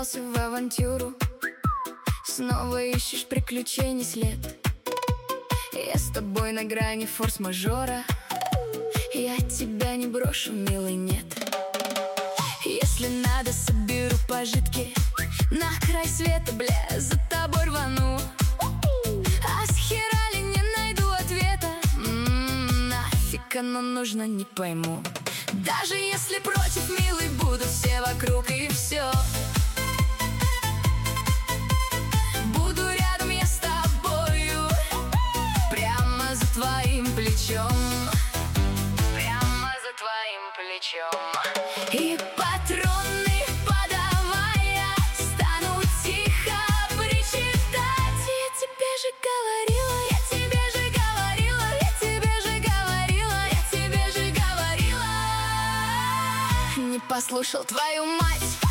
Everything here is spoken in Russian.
ввязался в авантюру, снова ищешь приключений след. Я с тобой на грани форс-мажора, я тебя не брошу, милый, нет. Если надо, соберу пожитки, на край света, бля, за тобой рвану. А с хера ли не найду ответа? Нафиг оно нужно, не пойму. Даже если против, милый, будут все вокруг, и все. Буду рядом я с тобою, прямо за твоим плечом, прямо за твоим плечом. И патроны подавая, стану тихо причитать. Я тебе же говорила, я тебе же говорила, я тебе же говорила, я тебе же говорила. Не послушал твою мать.